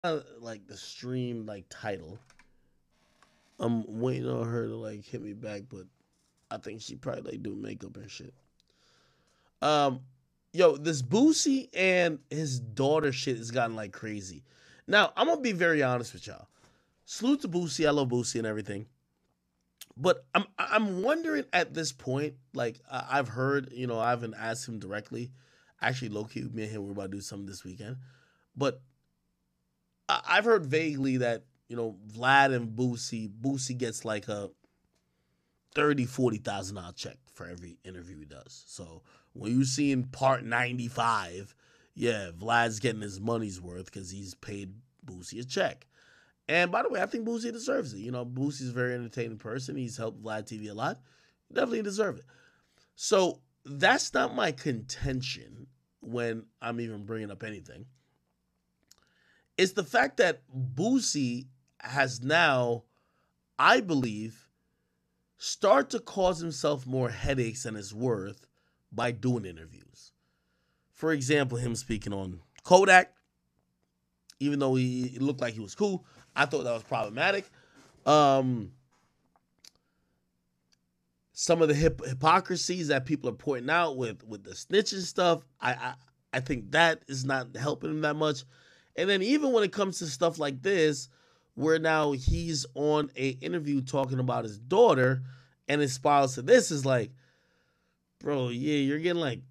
like the stream like title. I'm waiting on her to like hit me back, but I think she probably like do makeup and shit. Um, yo, this Boosie and his daughter shit has gotten like crazy. Now I'm gonna be very honest with y'all. Salute to Boosie, I love Boosie and everything. But I'm wondering at this point, like I've heard, I haven't asked him directly. Actually, low key, me and him we're about to do something this weekend. But I've heard vaguely that Vlad and Boosie gets like a 30, 40,000 dollar check for every interview he does. So when you see in part 95, yeah, Vlad's getting his money's worth because he's paid Boosie a check. And by the way, I think Boosie deserves it. Boosie's a very entertaining person. He's helped Vlad TV a lot. Definitely deserve it. So that's not my contention when I'm even bringing up anything. It's the fact that Boosie has now, I believe, start to cause himself more headaches than it's worth by doing interviews. For example, him speaking on Kodak, even though he looked like he was cool, I thought that was problematic. Some of the hypocrisies that people are pointing out with the snitching stuff, I think that is not helping him that much. And then even when it comes to stuff like this, where now he's on a interview talking about his daughter, and it spirals to this is like, bro, yeah, you're getting like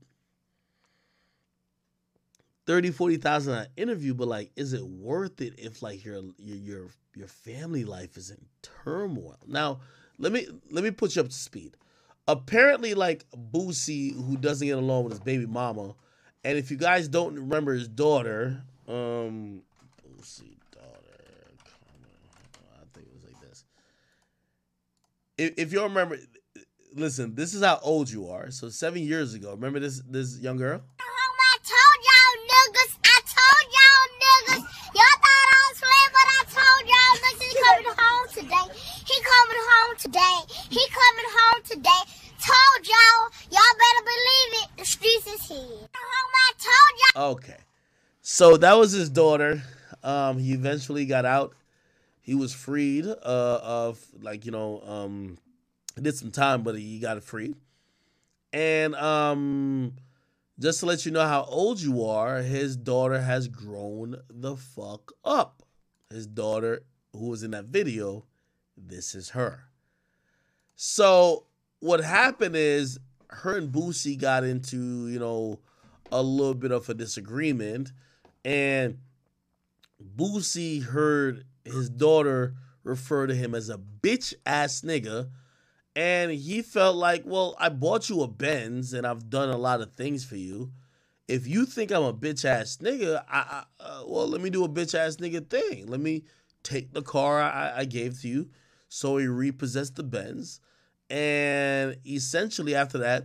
30, 40,000 an interview, but like, is it worth it if like your family life is in turmoil? Now, let me put you up to speed. Apparently, like Boosie, who doesn't get along with his baby mama, and if you guys don't remember his daughter, Boosie daughter, I think it was like this. If you don't remember, listen, this is how old you are. So 7 years ago, remember this young girl? I told y'all niggas. I told y'all niggas. Y'all thought I was playing, but I told y'all niggas he coming home today. He coming home today. He coming home today. Told y'all better believe it. The streets is here. I told y'all. Okay. So that was his daughter. He eventually got out. He was freed of like, he did some time, but he got freed. And just to let you know how old you are, his daughter has grown the fuck up. His daughter, who was in that video, this is her. So what happened is her and Boosie got into, a little bit of a disagreement. And Boosie heard his daughter refer to him as a bitch ass nigga. And he felt like, well, I bought you a Benz and I've done a lot of things for you. If you think I'm a bitch ass nigga, well, let me do a bitch ass nigga thing. Let me take the car I gave to you. So he repossessed the Benz. And essentially after that,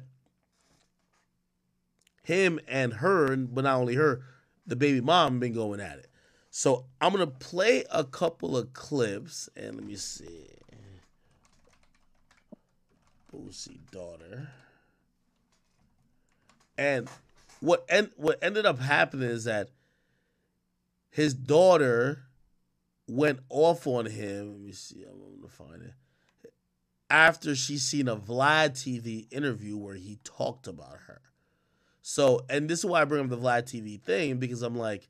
him and her, but not only her, the baby mom been going at it. So I'm going to play a couple of clips and let me see. Boosie daughter. And what ended up happening is that his daughter went off on him. Let me see. I'm going to find it. After she seen a Vlad TV interview where he talked about her. So, and this is why I bring up the Vlad TV thing, because I'm like,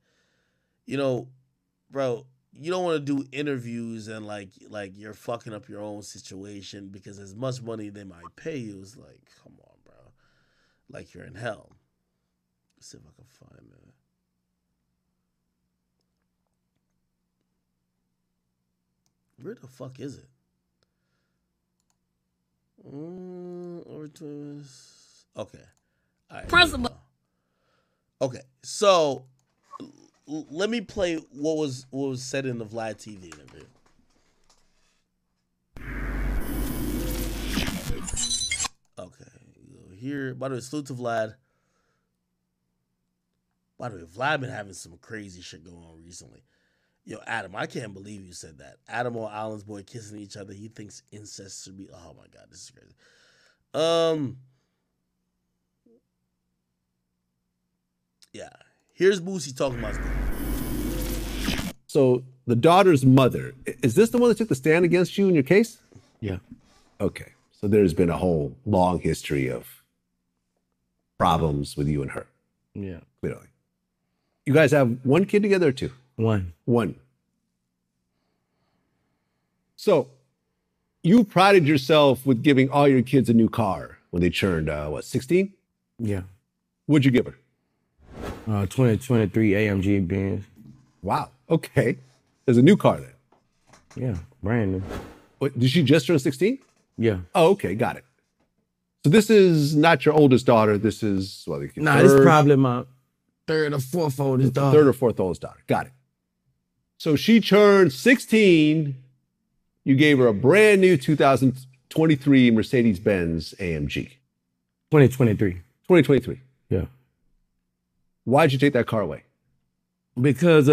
bro, you don't want to do interviews and like you're fucking up your own situation because as much money they might pay you is like, come on, bro. Like you're in hell. Let's see if I can find that. Where the fuck is it? Okay. All right, principal. Okay, so let me play what was said in the Vlad TV interview. Okay, here. By the way, salute to Vlad. By the way, Vlad been having some crazy shit going on recently. Yo, Adam, I can't believe you said that. Adam or Alan's boy kissing each other. He thinks incest should be. Oh my god, this is crazy. Yeah. Here's Boosie talking about stuff. So the daughter's mother, is this the one that took the stand against you in your case? Yeah. Okay. So there's been a whole long history of problems with you and her, Yeah. clearly. You guys have one kid together or two? One. One. So you prided yourself with giving all your kids a new car when they turned, 16? Yeah. What'd you give her? 2023 AMG Benz. Wow. Okay. There's a new car then. Yeah. Brand new. What, did she just turn 16? Yeah. Oh, okay. Got it. So this is not your oldest daughter. This is, well, Nah, this is probably my third or fourth oldest daughter. third or fourth oldest daughter. Got it. So she turned 16. You gave her a brand new 2023 Mercedes-Benz AMG. 2023. 2023. Yeah. Why'd you take that car away? Because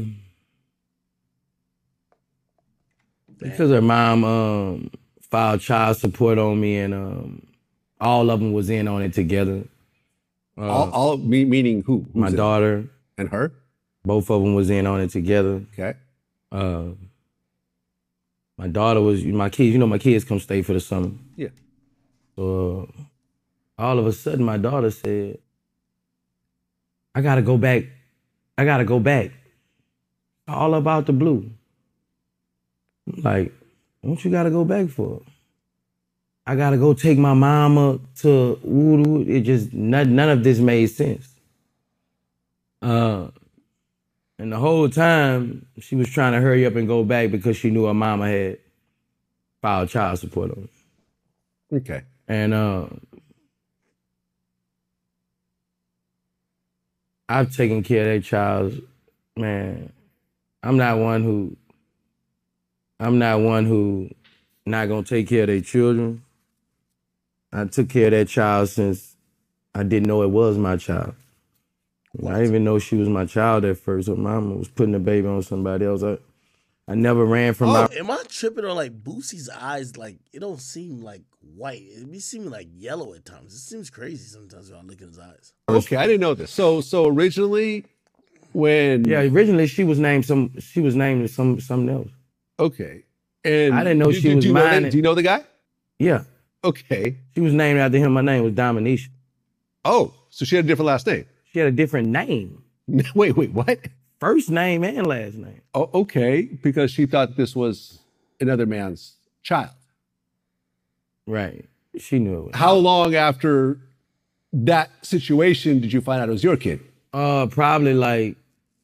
her mom filed child support on me, and all of them was in on it together. Meaning who? My Who's it? daughter, And her? both of them was in on it together. Okay. My daughter was my kids. You know, my kids come stay for the summer. Yeah. So all of a sudden, my daughter said, "I gotta go back. I gotta go back." All about the blue. Like, what you gotta go back for? I gotta go take my mama to Voodoo. It just none of this made sense. And the whole time she was trying to hurry up and go back because she knew her mama had filed child support on her. Okay. And I've taken care of that child, man. I'm not one who not gonna take care of their children. I took care of that child since I didn't know it was my child. I didn't even know she was my child at first. Her mama was putting the baby on somebody else. I never ran from my... Am I tripping on like Boosie's eyes? Like, it don't seem like white. It be seeming like yellow at times. It seems crazy sometimes when I look in his eyes. Okay, I didn't know this. So originally, when originally she was named something else. Okay, and I didn't know she was mine. Do you know the guy? Yeah, Okay. she was named after him. My name was Dominisha. Oh, so she had a different last name. She had a different name, Wait, what? first name and last name. Oh, okay, because she thought this was another man's child. Right, she knew it was. How long after that situation did you find out it was your kid? Probably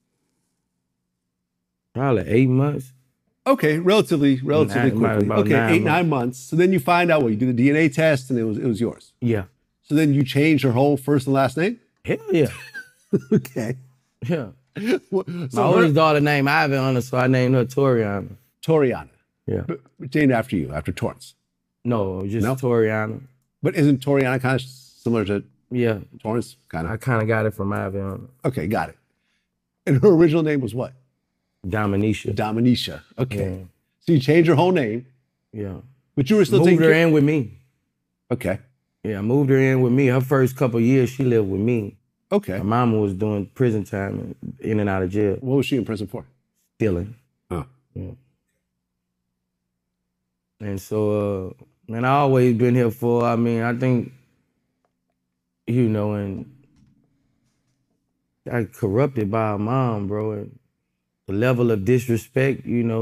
8 months. Okay, relatively quickly. about Okay, 9 9 months. So then you find out, you do the DNA test and it was yours. Yeah. So then you changed her whole first and last name? Hell yeah. Okay. Yeah. So My oldest daughter named Ivan, so I named her Toriana. Toriana, Yeah. named after you, after Torrance. No, just No? Toriana. But isn't Toriana kind of similar to Yeah. Torrance? Kind I of. kind of got it from Ivan. Okay, got it. And her original name was what? Dominisha. Dominisha. Okay. Yeah. So you changed her whole name, Yeah. but you were still Moved taking her care. in with me. Okay. Yeah, I moved her in with me. Her first couple of years, she lived with me. Okay. My mama was doing prison time and in and out of jail, What was she in prison for? stealing. Oh. Yeah. And so, man, I always been here for, I think, and I corrupted by a mom, bro. And the level of disrespect,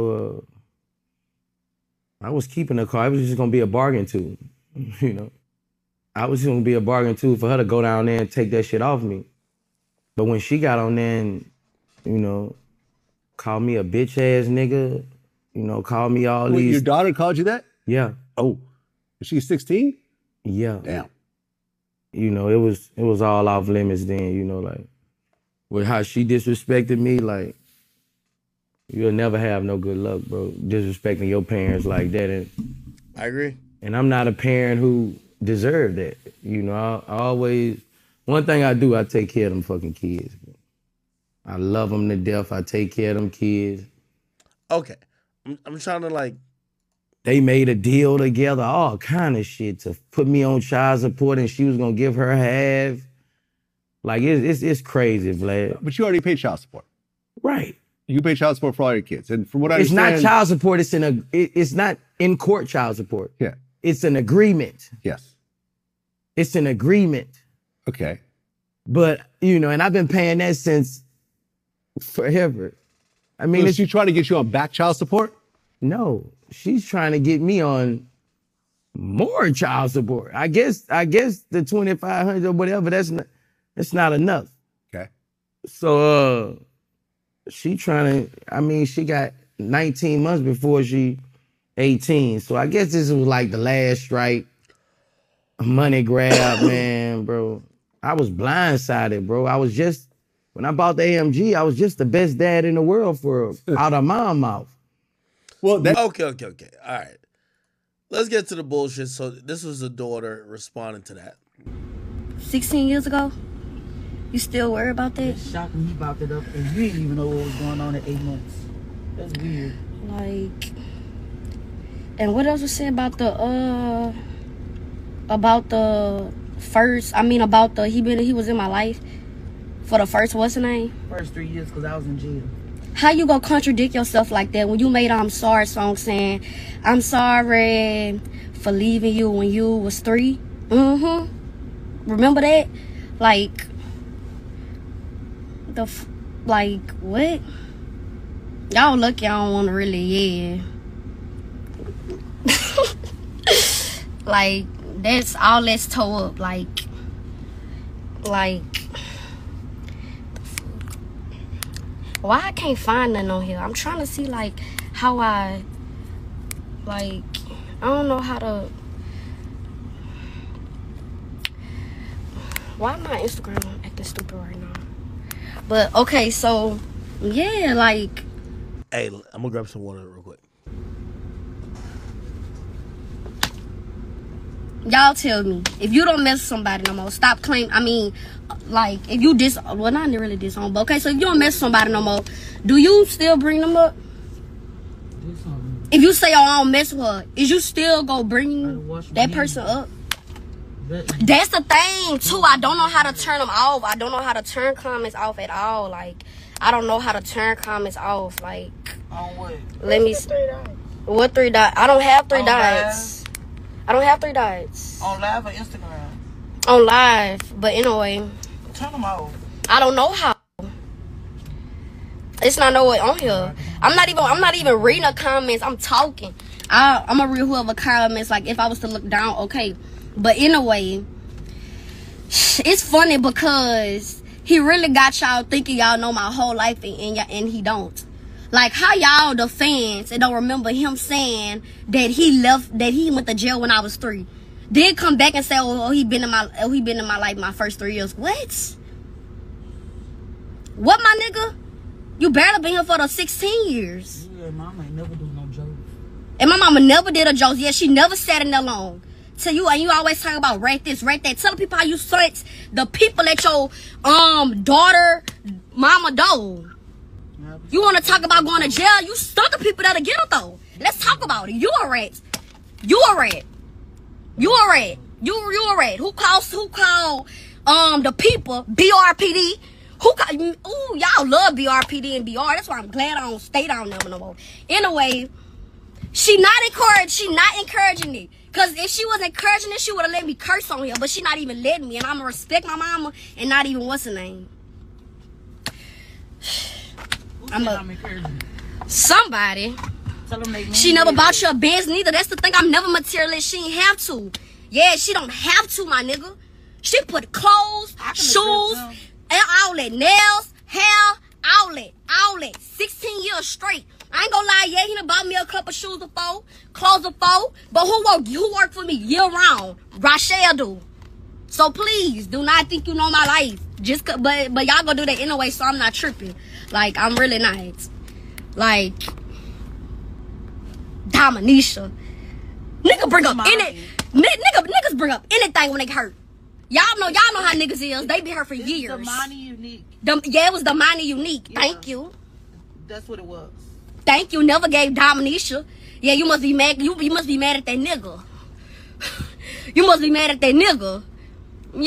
I was keeping her car. It was just gonna be a bargain tool, I was gonna be a bargain tool for her to go down there and take that shit off me. But when she got on there and, called me a bitch ass nigga, called me all Wait, these. your daughter called you that? Yeah, Oh. She's 16? yeah. Damn. It was all off limits then, with how she disrespected me, you'll never have no good luck, bro, disrespecting your parents like that. And I agree. And I'm not a parent who deserved that. I always, one thing I do, I take care of them fucking kids. I love them to death. I take care of them kids. Okay. I'm trying to They made a deal together, all kind of shit to put me on child support, and she was gonna give her half. It's crazy, Vlad. But you already paid child support. Right. You pay child support for all your kids, and from what I It's understand, not child support. It's not in court child support. Yeah. It's an agreement. Yes. It's an agreement. Okay. But and I've been paying that since forever. I mean, So is she trying to get you on back child support? no, she's trying to get me on more child support. I guess the $2,500 or whatever, that's not enough. Okay. So she trying to, she got 19 months before she 18. So I guess this was like the last strike. Money grab, man, bro. I was blindsided, bro. When I bought the AMG, I was just the best dad in the world for out of my mouth. Well, that Okay. All right. Let's get to the bullshit. So this was the daughter responding to that. 16 years ago? You still worry about that? It's shocking he popped it up and you didn't even know what was going on in 8 months. That's weird. Like, and what else was said about the first, he was in my life for the first, what's the name? First 3 years because I was in jail. How you gonna contradict yourself like that when you made I'm Sorry song saying, I'm sorry for leaving you when you was 3? Remember that? Like, what? Y'all lucky I don't wanna really, like, that's all that's tore up. Like, why I can't find nothing on here? I'm trying to see, like, how I don't know how to. Why my Instagram acting stupid right now? But, okay, so, yeah, like. Hey, I'm gonna grab some water real quick. Y'all tell me, if you don't mess with somebody no more, stop claiming, like, if you well, not really disown, but okay, so if you don't mess with somebody no more, do you still bring them up? If you say, oh, I don't mess with her, is you still go bring that person up? That's the thing, too. I don't know how to turn them off. I don't know how to turn comments off at all. Like, I don't know how to turn comments off. Like, On what? let me see. What 3 dots? I don't have 3 dots. I don't have 3 dots. On live or Instagram? On live, but anyway, Turn them off. I don't know how. It's not no way on here. I'm not even reading the comments. I'm talking. I'm gonna read whoever comments. Like, if I was to look down, okay. But anyway, it's funny because he really got y'all thinking y'all know my whole life and he don't. Like, how y'all, the fans, and don't remember him saying that he went to jail when I was 3. Then come back and say, oh, he been in my life my first 3 years. What? What, my nigga? You barely been here for the 16 years. Yeah, mama ain't never do no jokes. And my mama never did a joke. Yeah, she never sat in there long. To you, and you always talk about rate this, rate that. Tell the people how you sent the people that your daughter, mama do. You want to talk about going to jail? You stuck the people that'll get it though. Let's talk about it. You a rat. You a rat. You a rat. You a rat. Who called the people BRPD? Ooh, y'all love BRPD and BR. That's why I'm glad I don't stay down there no more. Anyway, she not encouraging it. Cause if she was encouraging it, she would have let me curse on here. But she not even letting me, and I'ma respect my mama and not even what's her name. I'm encouraging. Somebody. Tell them make She never bought you a Benz neither. That's the thing. I'm never materialist. She ain't have to. Yeah, she don't have to, my nigga. She put clothes, shoes, and outlet, nails, hair, outlet. 16 years straight. I ain't gonna lie, yeah, he done bought me a couple shoes before, clothes before, but who work for me year round? Rochelle do. So please, do not think you know my life. But y'all gonna do that anyway, so I'm not tripping. Like, I'm really not. Like, Dominisha. Niggas bring bring up anything when they hurt. Y'all know how niggas is. They be hurt for years. Damani Unique. It was Damani Unique. Yeah. Thank you. That's what it was. Thank you. Never gave Dominisha. Yeah, you must be mad. You must be mad at that nigga. You must be mad at that nigga.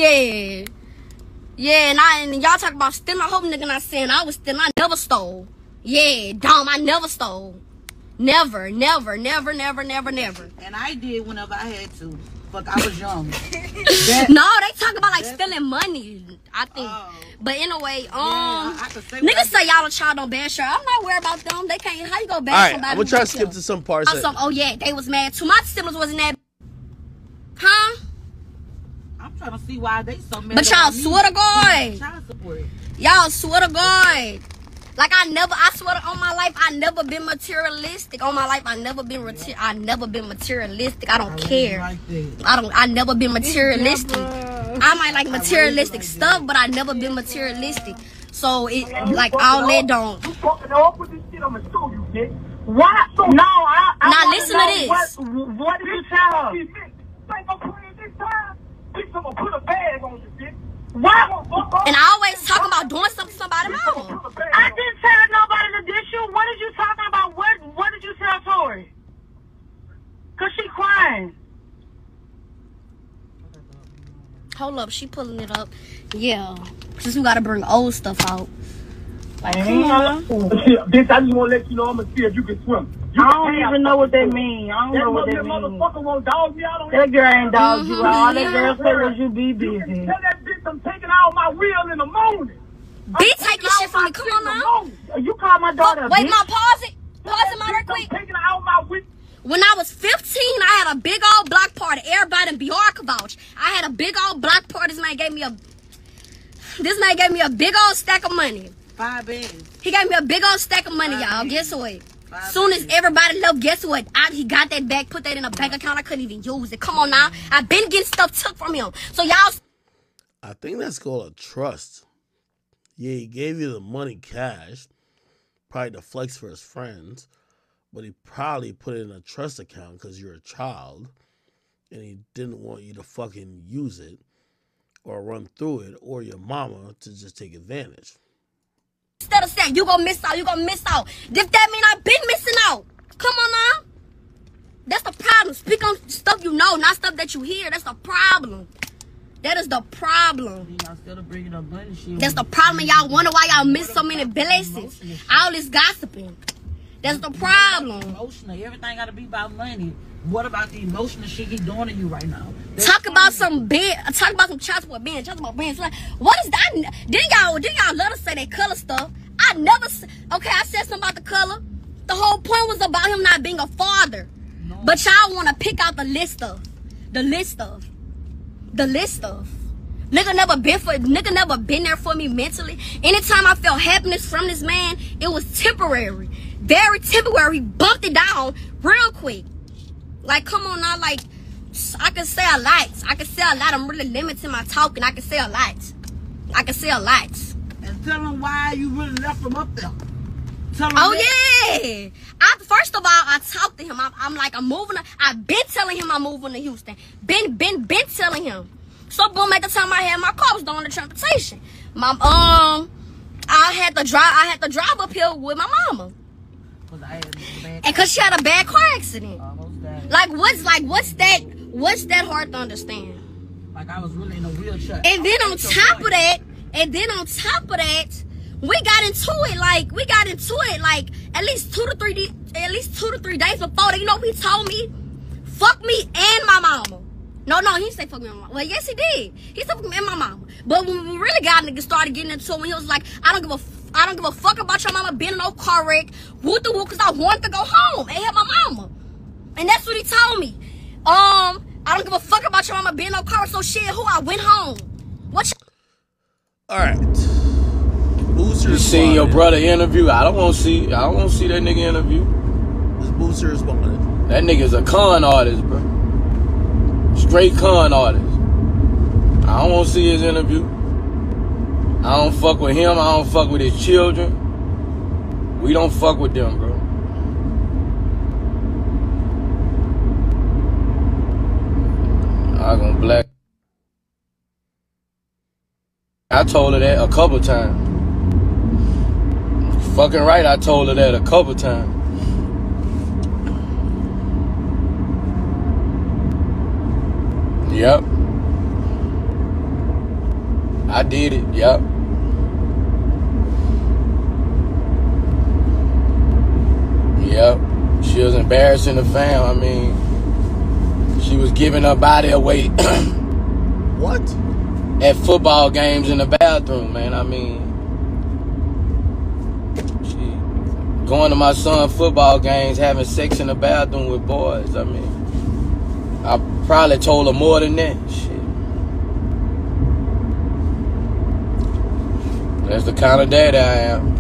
Yeah. Yeah, and y'all talk about stealing. I hope nigga not saying I was stealing. I never stole. Yeah, dumb. I never stole. Never, never, never, never, never, never. And I did whenever I had to. Fuck, I was young. No, they talk about like stealing money, I think. Oh. But anyway, I could say niggas say y'all a child on bad shirt. I'm not worried about them. They can't. How you go bash All right, somebody? I'm gonna try to skip to some parts. Oh yeah, they was mad too. My siblings wasn't that. Huh? I'm trying to see why they so mad. But y'all swear to God. Child support. Y'all swear to God. Like I swear to, on my life, I never been materialistic. On my life, I never been materialistic. I don't care. I never been materialistic. I might like materialistic stuff, but I never been materialistic. So it like all that don't. What? No, now listen to this. What did you tell her? Put a bag on you, bitch. What? And I always talk about doing something to somebody mama. I didn't tell nobody to dish you. What did you talking about? What did you tell Tori? Cause she crying. Hold up, she pulling it up. Yeah, since we gotta bring old stuff out. Like, bitch, I just want to let you know I'm gonna see if you can swim. I don't even know what that mean. I don't know what that mean. Motherfucker won't dog me out on that girl ain't dog you out. All that girl said was you be busy. Tell that bitch I'm taking out my wheel in the morning. Be taking shit from me. Come on now. You call my daughter a Wait, bitch? ma, pause it. Pause it, ma, real quick. I'm taking out my wheel. When I was 15, I had a big old block party. Everybody in Bjork could vouch. I had a big old block party. This man gave me a big old stack of money. 5 bands. He gave me a big old stack of money, y'all. Guess what? Soon as everybody left, guess what? He got that back, put that in a bank account. I couldn't even use it. Come on now. I've been getting stuff took from him. So y'all. I think that's called a trust. Yeah, he gave you the money cash, probably to flex for his friends, but he probably put it in a trust account because you're a child, and he didn't want you to fucking use it or run through it, or your mama to just take advantage. Instead of saying, you gonna miss out. If that mean I've been missing out. Come on now. That's the problem. Speak on stuff you know, not stuff that you hear. That's the problem. That is the problem. That's the problem. Y'all wonder why y'all miss so many blessings. All this gossiping. That's the problem. Emotional. Everything gotta be about money. What about the emotional shit he doing to you right now? Talk about some child support bands. Like, what is that? Didn't y'all let us say that color stuff? Okay, I said something about the color. The whole point was about him not being a father. No. But y'all want to pick out the list of. Nigga never been there for me mentally. Anytime I felt happiness from this man, it was temporary. Very temporary. He bumped it down real quick. Like, come on now, like, I can say a lot. I'm really limiting my talking. I can say a lot. And tell him why you really left him up there. Yeah. First of all, I talked to him. I'm moving. I've been telling him I'm moving to Houston. Been telling him. So boom, at the time I had my car, I was doing the transportation. I had to drive up here with my mama. And cause she had a bad car accident. What's that hard to understand? Like I was really in a wheelchair. And then on top of that, we got into it like at least 2 to 3 days before that. You know what he told me? Fuck me and my mama. No, he didn't say fuck me and my mama. Well, yes he did. He said fuck me and my mama. But when we really started getting into it, when he was like, I don't give a fuck about your mama being in no car wreck, whoop the whoop, cause I wanted to go home and help my mama. And that's what he told me. I don't give a fuck about your mama being in no car wreck, so shit, I went home. Alright. Booster You seen your brother interview? I don't want to see that nigga interview. This Booster responded. That nigga's a con artist, bro. Straight con artist. I don't want to see his interview. I don't fuck with him. I don't fuck with his children. We don't fuck with them, bro. I gonna black. I told her that a couple times. Fucking right, I told her that a couple times. Yep. I did it, yep. Yep. She was embarrassing the fam. I mean, she was giving her body away. What? At football games in the bathroom, man. I mean, she going to my son's football games, having sex in the bathroom with boys. I mean, I probably told her more than that. Shit. That's the kind of daddy I am.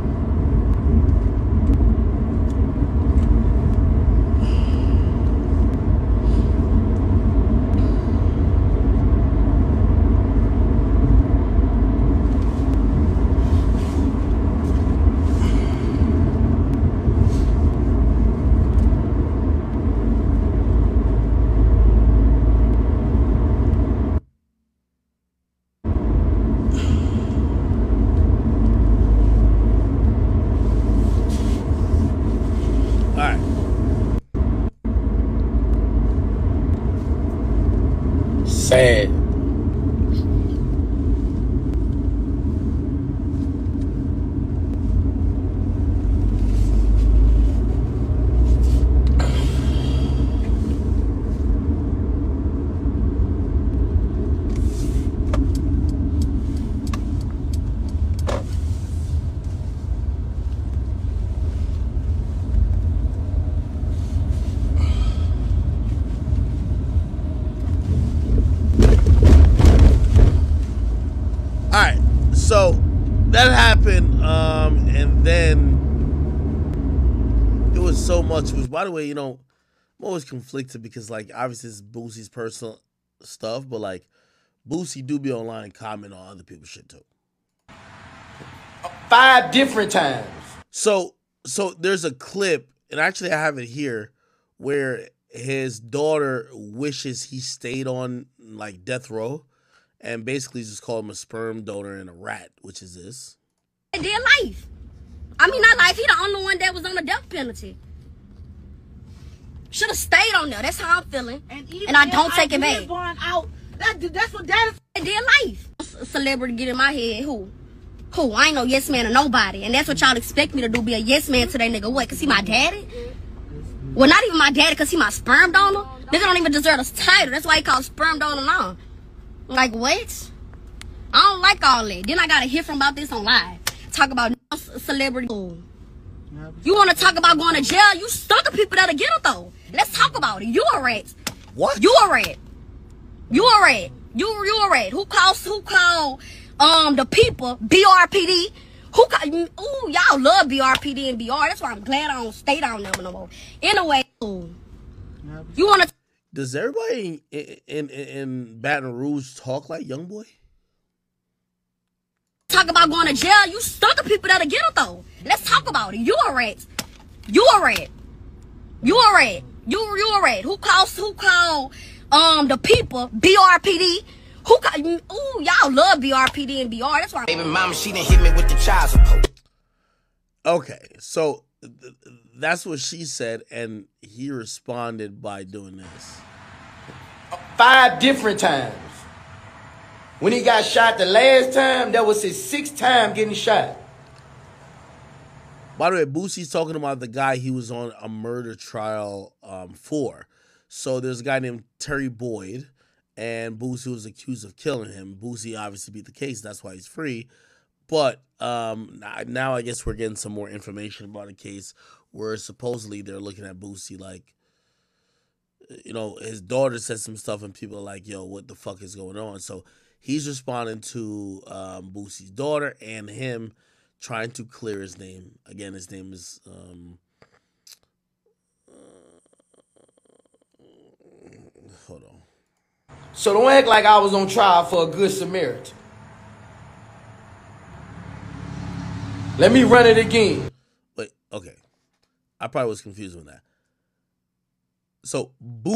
Sad. So that happened, and then it was so much. Which, by the way, you know, I'm always conflicted because, like, obviously it's Boosie's personal stuff, but like, Boosie do be online comment on other people's shit too. 5 different times. So there's a clip, and actually I have it here, where his daughter wishes he stayed on like death row. And basically just called him a sperm donor and a rat, which is this. Their life. I mean, not life. He the only one that was on the death penalty. Should have stayed on there. That's how I'm feeling. And I don't take it back. That's what that is. Their life. A celebrity get in my head. Who? I ain't no yes man or nobody. And that's what y'all expect me to do, be a yes man to that nigga. What, because he my daddy? Well, not even my daddy, because he my sperm donor. Nigga don't even deserve this title. That's why he called sperm donor now. Like, what? I don't like all that. Then I gotta hear from about this on live. Talk about celebrity. You wanna talk about going to jail? You stuck of people that'll get it though. Let's talk about it. You a rat. What? You a rat. You a rat. You a rat. Who called the people BRPD? Ooh, y'all love BRPD and BR. That's why I'm glad I don't stay down there no more. Anyway, you wanna does everybody in Baton Rouge talk like YoungBoy? Talk about going to jail? You stuck of people that'll get it though. Let's talk about it. You a rat. You a rat. You a rat. You a rat. Who called the people BRPD? Ooh, y'all love BRPD and BR. That's why. Baby mama, she done hit me with the child support. Okay, so that's what she said, and he responded by doing this. 5 different times. When he got shot the last time, that was his 6th time getting shot. By the way, Boosie's talking about the guy he was on a murder trial for. So there's a guy named Terry Boyd, and Boosie was accused of killing him. Boosie obviously beat the case, that's why he's free. But now I guess we're getting some more information about a case where supposedly they're looking at Boosie like, you know, his daughter said some stuff and people are like, yo, what the fuck is going on? So he's responding to Boosie's daughter and him trying to clear his name. Again, his name is... hold on. So don't act like I was on trial for a good Samaritan. Let me run it again. Wait, okay. I probably was confused with that. So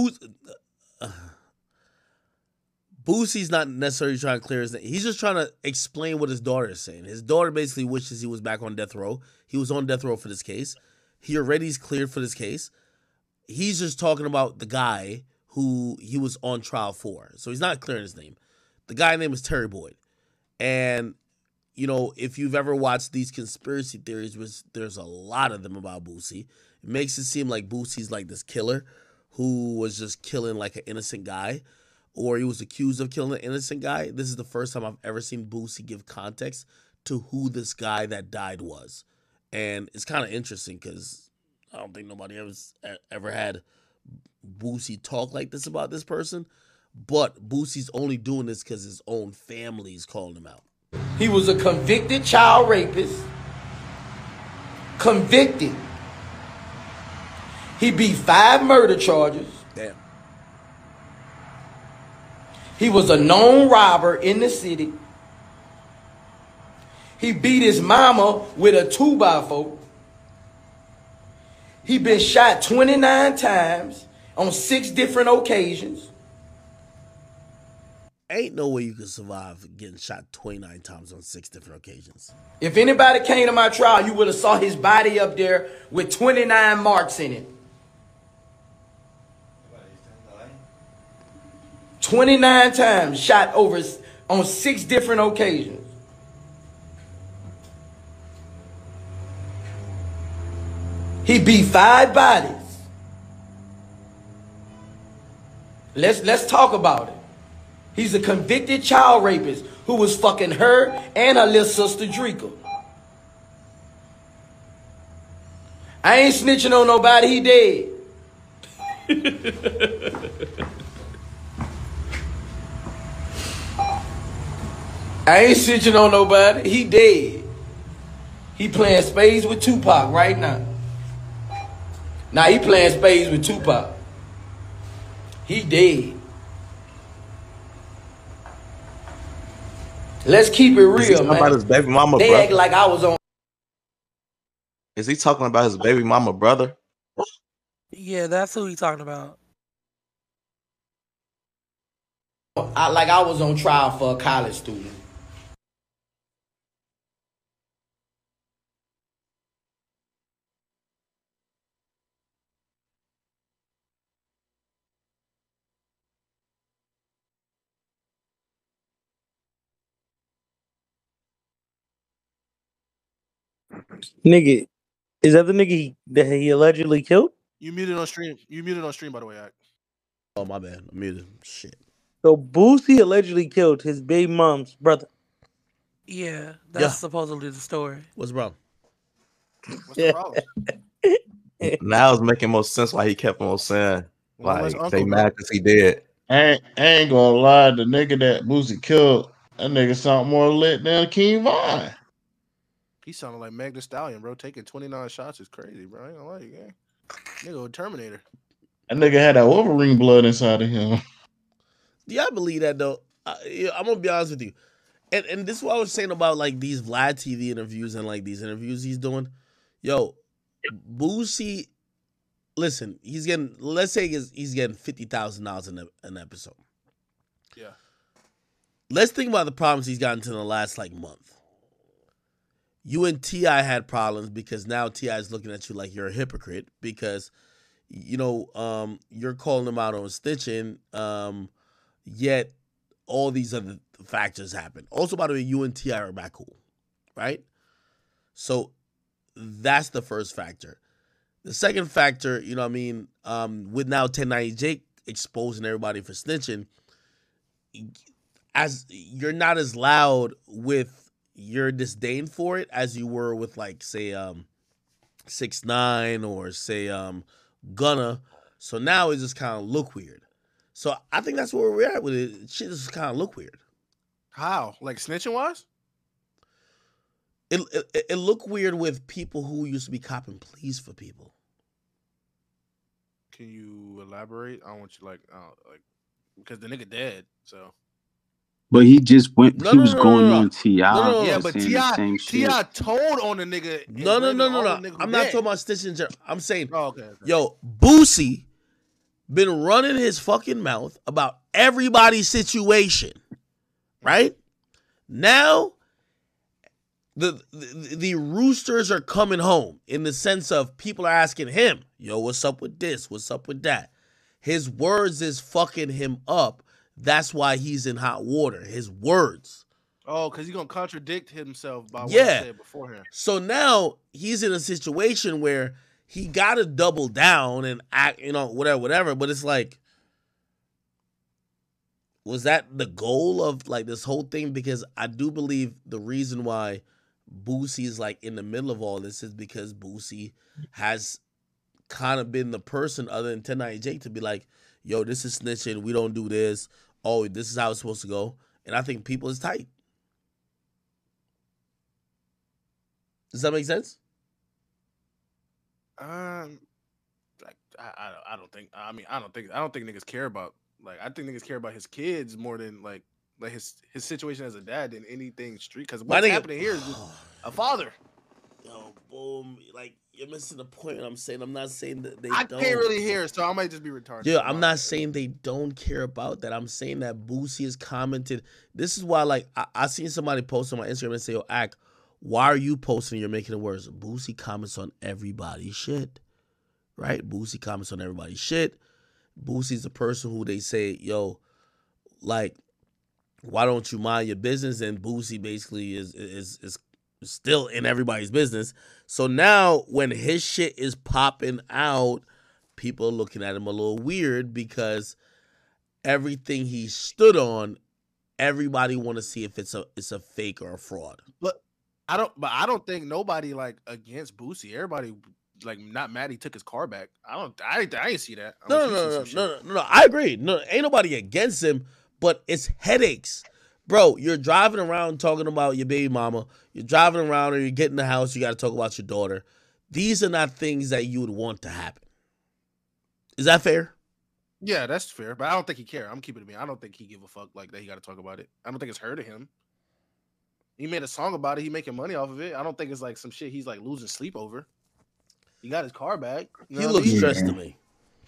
Boosie's not necessarily trying to clear his name. He's just trying to explain what his daughter is saying. His daughter basically wishes he was back on death row. He was on death row for this case. He already is cleared for this case. He's just talking about the guy who he was on trial for. So he's not clearing his name. The guy's name is Terry Boyd. And, you know, if you've ever watched these conspiracy theories, which there's a lot of them about Boosie, It makes it seem like Boosie's like this killer who was just killing like an innocent guy, or he was accused of killing an innocent guy. This is the first time I've ever seen Boosie give context to who this guy that died was. And it's kind of interesting because I don't think nobody ever had Boosie talk like this about this person. But Boosie's only doing this because his own family's calling him out. He was a convicted child rapist. Convicted. He beat 5 murder charges. Damn. He was a known robber in the city. He beat his mama with a 2x4. He been shot 29 times on 6 different occasions. Ain't no way you can survive getting shot 29 times on 6 different occasions. If anybody came to my trial, you would have saw his body up there with 29 marks in it. 29 times shot over on 6 different occasions. He beat 5 bodies. Let's talk about it. He's a convicted child rapist who was fucking her and her little sister Drika. I ain't snitching on nobody, he dead. I ain't snitching on nobody, he dead. He playing spades with Tupac right now. Now he playing spades with Tupac. He dead. Let's keep it real, man. About his baby mama they brother? act like I was on. Is he talking about his baby mama brother? Yeah, that's who he's talking about. Like I was on trial for a college student. Nigga, is that the nigga that he allegedly killed? You muted on stream. You muted on stream, by the way, Act. Oh, my bad. I muted. Shit. So Boosie allegedly killed his baby mom's brother. Yeah, that's supposedly the story. What's wrong? What's the problem? Now it's making more sense why he kept on saying, Well, like, they mad because he did. I ain't gonna lie, the nigga that Boosie killed, that nigga sound more lit than King Von. He sounded like Meg Thee Stallion, bro. Taking 29 shots is crazy, bro. I ain't gonna lie to you, gang. Nigga, a Terminator. That nigga had that Wolverine blood inside of him. Yeah, I believe that, though. I'm going to be honest with you. And this is what I was saying about, like, these Vlad TV interviews and, like, these interviews he's doing. Yo, Boosie, listen, he's getting, let's say he's getting $50,000 an episode. Yeah. Let's think about the problems he's gotten to in the last, like, month. You and T.I. had problems because now T.I. is looking at you like you're a hypocrite because, you know, you're calling him out on snitching, yet all these other factors happen. Also, by the way, you and T.I. are back cool, right? So that's the first factor. The second factor, you know what I mean, with now 1090 Jake exposing everybody for snitching, as you're not as loud with your disdain for it as you were with, like, say 6ix9ine or say Gunna. So now it just kind of look weird. So I think that's where we're at with it. Shit just kind of look weird. How? Like snitching wise? It look weird with people who used to be copping pleas for people. Can you elaborate? I don't want you like because the nigga dead, so. But he just went. He was going on T.I. Yeah, but T.I. told on the nigga. No. I'm not talking about snitching. I'm saying, okay. Yo, Boosie been running his fucking mouth about everybody's situation, right? Now, the roosters are coming home in the sense of people are asking him, yo, what's up with this? What's up with that? His words is fucking him up. That's why he's in hot water. His words. Oh, because he's going to contradict himself by what he said beforehand. So now he's in a situation where he got to double down and act, whatever. But it's like, was that the goal of like this whole thing? Because I do believe the reason why Boosie is like in the middle of all this is because Boosie has kind of been the person other than 1090 Jake to be like, yo, this is snitching. We don't do this. Oh, this is how it's supposed to go. And I think people is tight. Does that make sense? Like I don't think. I mean, I don't think niggas care about. Like, I think niggas care about his kids more than like his situation as a dad than anything street. Because what's happening here is just a father. Yo, boom! Like, you're missing the point. I'm saying, I'm not saying that they. I don't. can't really hear, so I might just be retarded. Yeah, I'm not saying they don't care about that. I'm saying that Boosie has commented. This is why, like, I seen somebody post on my Instagram and say, "Yo, Ack, why are you posting? You're making it worse." Boosie comments on everybody's shit, right? Boosie comments on everybody's shit. Boosie's the person who they say, "Yo, like, why don't you mind your business?" And Boosie basically is still in everybody's business. So now when his shit is popping out, people are looking at him a little weird because everything he stood on, everybody want to see if it's a fake or a fraud. But I don't think nobody like against Boosie. Everybody like not mad he took his car back. I ain't see that. No. I agree. No, ain't nobody against him, but it's headaches. Bro, you're driving around talking about your baby mama. You're driving around or you get in the house, you got to talk about your daughter. These are not things that you would want to happen. Is that fair? Yeah, that's fair. But I don't think he care. I'm keeping it me. I don't think he give a fuck like that. He got to talk about it. I don't think it's hurting him. He made a song about it. He making money off of it. I don't think it's like some shit he's like losing sleep over. He got his car back. He looks stressed to me.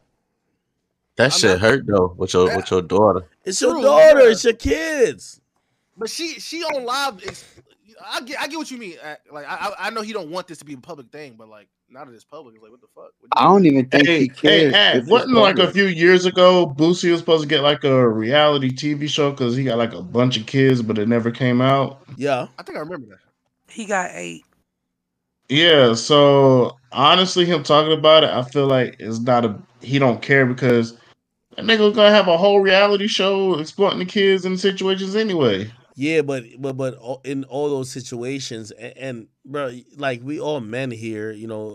That shit hurt though with your daughter. It's your daughter. It's your kids. But she on live. I get what you mean. Like I know he don't want this to be a public thing, but like now that it's public, it's like what the fuck. I don't even think he cares. Hey, wasn't like a few years ago, Boosie was supposed to get like a reality TV show because he got like a bunch of kids, but it never came out. Yeah, I think I remember that. He got 8. Yeah, so honestly, him talking about it, I feel like it's not he don't care because that nigga gonna have a whole reality show exploiting the kids in situations anyway. Yeah, but in all those situations, and bro, like we all men here,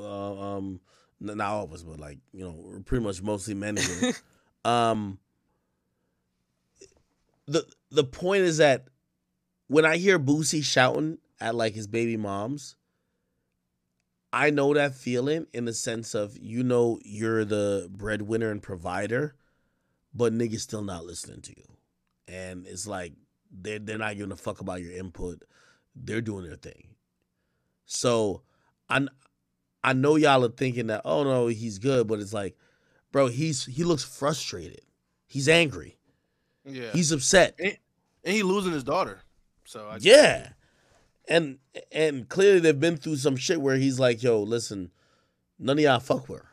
not all of us, but like we're pretty much mostly men here. The point is that when I hear Boosie shouting at like his baby moms, I know that feeling in the sense of you're the breadwinner and provider, but niggas still not listening to you, and it's like. They're not giving a fuck about your input. They're doing their thing. So I know y'all are thinking that, oh no, he's good, but it's like, bro, he looks frustrated. He's angry. Yeah. He's upset. And he losing his daughter. So yeah. And clearly they've been through some shit where he's like, yo, listen, none of y'all fuck with her.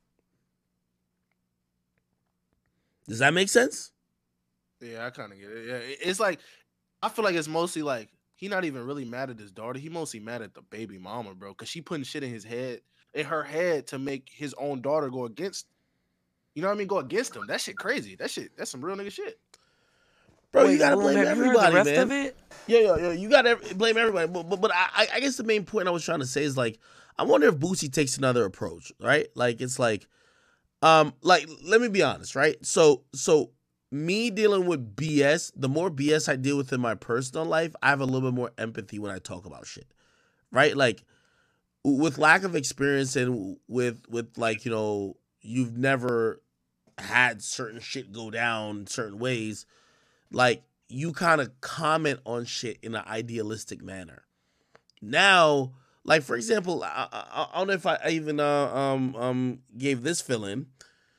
Does that make sense? Yeah, I kind of get it. Yeah, it's like I feel like it's mostly like he not even really mad at his daughter. He mostly mad at the baby mama, bro, because she putting shit in her head to make his own daughter go against. You know what I mean? Go against him. That shit crazy. That's some real nigga shit. Bro, you gotta blame everybody, the rest man. Of it? Yeah. You gotta blame everybody. But I guess the main point I was trying to say is like, I wonder if Boosie takes another approach, right? Like it's like let me be honest, right? So me dealing with BS, the more BS I deal with in my personal life, I have a little bit more empathy when I talk about shit, right? Like, with lack of experience and with like, you've never had certain shit go down certain ways, like, you kind of comment on shit in an idealistic manner. Now, like, for example, I don't know if I even gave this fill-in.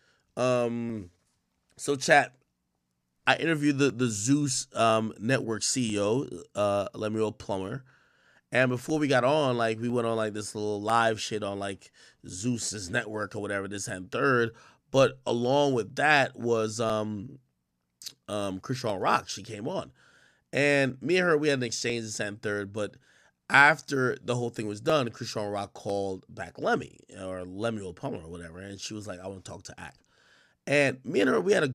So, chat, I interviewed the Zeus network CEO, Lemuel Plummer, and before we got on, like we went on like this little live shit on like Zeus's network or whatever, this and third. But along with that was Krishan Rock. She came on, and me and her we had an exchange this and third. But after the whole thing was done, Chrisean Rock called back Lemmy or Lemuel Palmer or whatever, and she was like, "I want to talk to Act." And me and her, we had a